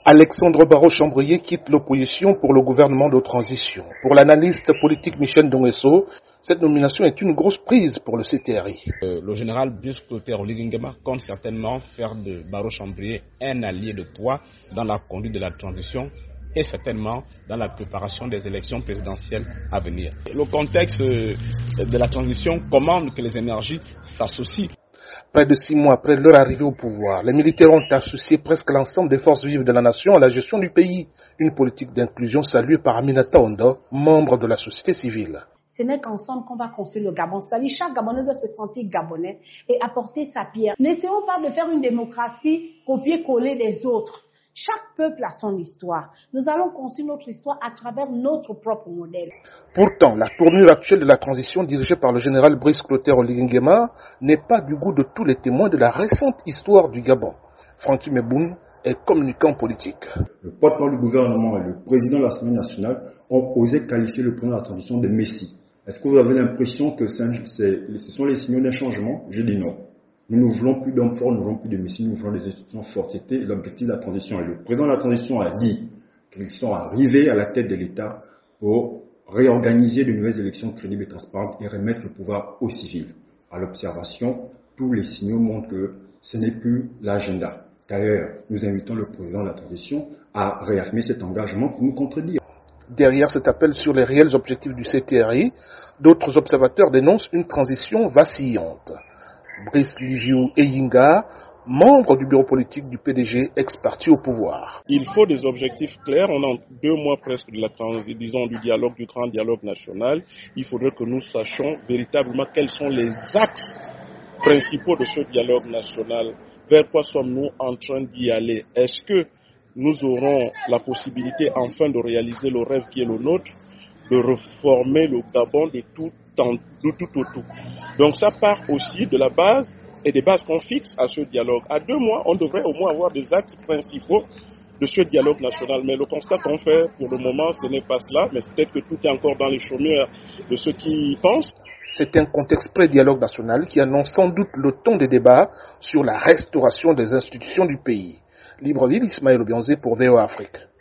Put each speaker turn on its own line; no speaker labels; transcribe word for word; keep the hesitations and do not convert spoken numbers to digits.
Alexandre Barrot-Chambrier quitte l'opposition pour le gouvernement de transition. Pour l'analyste politique Michel Ndonguesso, cette nomination est une grosse prise pour le C T R I.
Euh, le général Brice Clotaire Oligui-Nguema compte certainement faire de Barrot-Chambrier un allié de poids dans la conduite de la transition et certainement dans la préparation des élections présidentielles à venir. Le contexte de la transition commande que les énergies s'associent.
Près de six mois après leur arrivée au pouvoir, les militaires ont associé presque l'ensemble des forces vives de la nation à la gestion du pays. Une politique d'inclusion saluée par Aminata Ondo, membre de la société civile.
Ce n'est qu'ensemble qu'on va construire le Gabon. C'est-à-dire chaque Gabonais doit se sentir Gabonais et apporter sa pierre. N'essayons pas de faire une démocratie copier-coller des autres. Chaque peuple a son histoire. Nous allons construire notre histoire à travers notre propre modèle.
Pourtant, la tournure actuelle de la transition dirigée par le général Brice Clotaire Oligui-Nguema n'est pas du goût de tous les témoins de la récente histoire du Gabon. Francky Meboun est communicant politique.
Le porte-parole du gouvernement et le président de l'Assemblée nationale ont osé qualifier le président de la transition de Messie. Est-ce que vous avez l'impression que c'est, ce sont les signaux d'un changement? Je dis non. Nous ne voulons plus d'hommes forts, nous ne voulons plus de messies, nous voulons des institutions fortes. C'était l'objectif de la transition. Et le président de la transition a dit qu'ils sont arrivés à la tête de l'État pour réorganiser de nouvelles élections crédibles et transparentes et remettre le pouvoir aux civils. À l'observation, tous les signaux montrent que ce n'est plus l'agenda. D'ailleurs, nous invitons le président de la transition à réaffirmer cet engagement pour nous contredire.
Derrière cet appel sur les réels objectifs du C T R I, d'autres observateurs dénoncent une transition vacillante. Brice Liviu Eyinga, membre du bureau politique du P D G, ex-parti au pouvoir.
Il faut des objectifs clairs. On a deux mois presque de la transition, disons, du dialogue, du grand dialogue national. Il faudrait que nous sachions véritablement quels sont les axes principaux de ce dialogue national. Vers quoi sommes-nous en train d'y aller? Est-ce que nous aurons la possibilité enfin de réaliser le rêve qui est le nôtre, de reformer le Gabon de tout en, de tout au tout? Donc ça part aussi de la base et des bases qu'on fixe à ce dialogue. À deux mois, on devrait au moins avoir des axes principaux de ce dialogue national. Mais le constat qu'on fait pour le moment, ce n'est pas cela. Mais peut-être que tout est encore dans les chaumières de ceux qui y pensent.
C'est un contexte pré-dialogue national qui annonce sans doute le ton des débats sur la restauration des institutions du pays. Libreville, Ismaël Obianzé pour V O A Afrique.